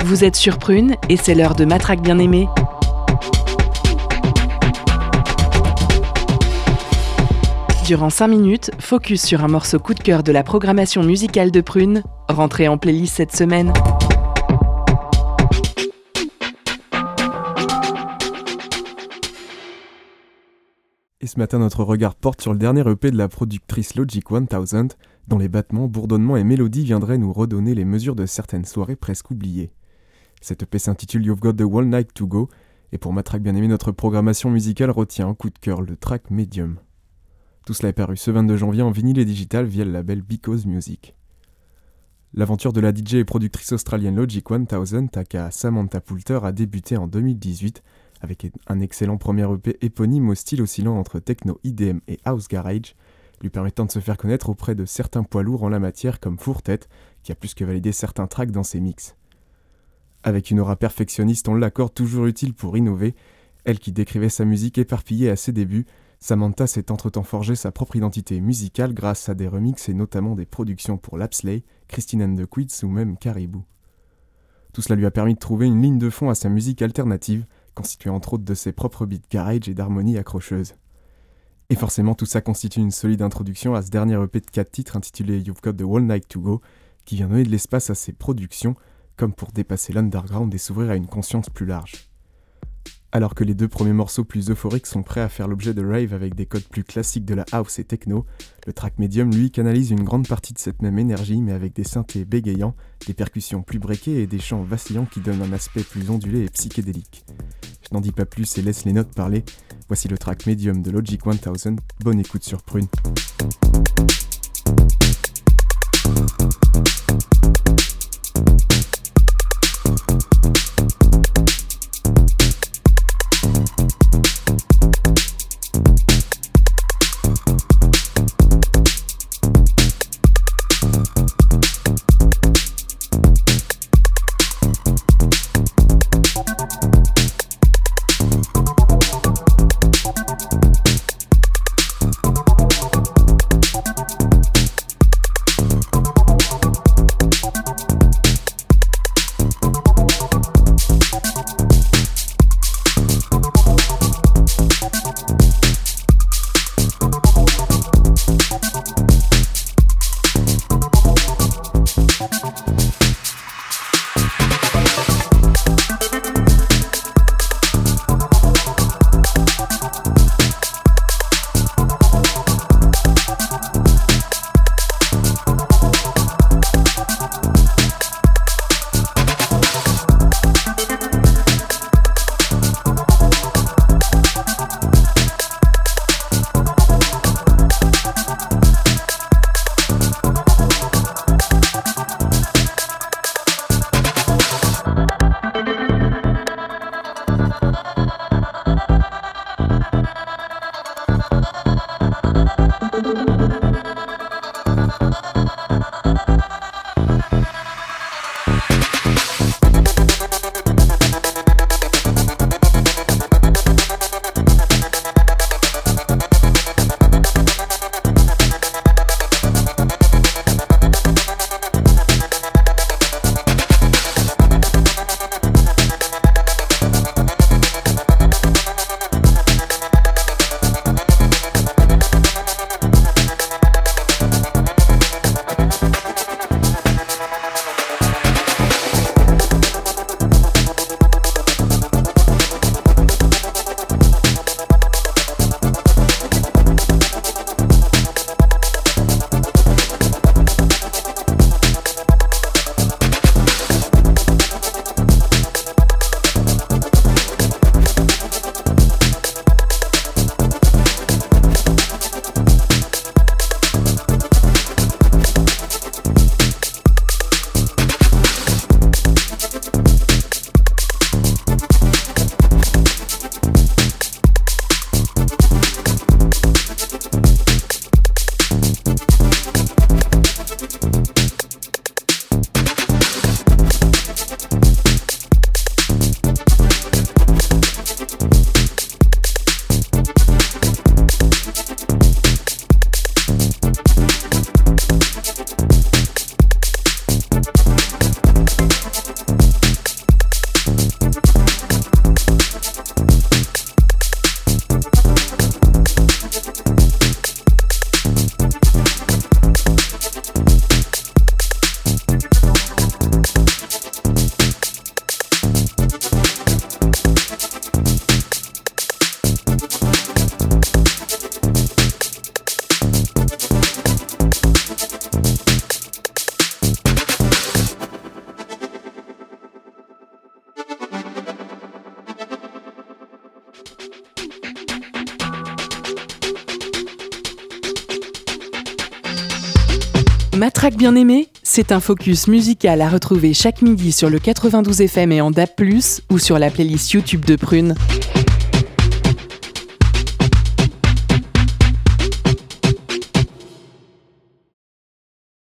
Vous êtes sur Prune et c'est l'heure de Matraque bien-aimée. Durant 5 minutes, focus sur un morceau coup de cœur de la programmation musicale de Prune, rentré en playlist cette semaine. Et ce matin, notre regard porte sur le dernier EP de la productrice Logic 1000, dont les battements, bourdonnements et mélodies viendraient nous redonner les mesures de certaines soirées presque oubliées. Cette EP s'intitule You've Got the Whole Night to Go, et pour Matraque bien-aimée, notre programmation musicale retient un coup de cœur, le track Medium. Tout cela est paru ce 22 janvier en vinyle et digital via le label Because Music. L'aventure de la DJ et productrice australienne Logic 1000, aka Samantha Poulter, a débuté en 2018 avec un excellent premier EP éponyme au style oscillant entre techno, EDM et house garage, lui permettant de se faire connaître auprès de certains poids lourds en la matière comme Fourtet, qui a plus que validé certains tracks dans ses mix. Avec une aura perfectionniste, on l'accorde, toujours utile pour innover, elle qui décrivait sa musique éparpillée à ses débuts, Samantha s'est entre-temps forgé sa propre identité musicale grâce à des remixes et notamment des productions pour Lapsley, Christine and the Queens ou même Caribou. Tout cela lui a permis de trouver une ligne de fond à sa musique alternative, constituée entre autres de ses propres beats garage et d'harmonies accrocheuses. Et forcément, tout ça constitue une solide introduction à ce dernier EP de 4 titres intitulé You've Got the Whole Night to Go, qui vient donner de l'espace à ses productions, comme pour dépasser l'underground et s'ouvrir à une conscience plus large. Alors que les 2 premiers morceaux plus euphoriques sont prêts à faire l'objet de rave avec des codes plus classiques de la house et techno, le track Medium lui canalise une grande partie de cette même énergie mais avec des synthés bégayants, des percussions plus breakées et des chants vacillants qui donnent un aspect plus ondulé et psychédélique. Je n'en dis pas plus et laisse les notes parler, voici le track Medium de Logic 1000, bonne écoute sur Prune. Matraque bien aimée, c'est un focus musical à retrouver chaque midi sur le 92 FM et en DAB+, ou sur la playlist YouTube de Prune.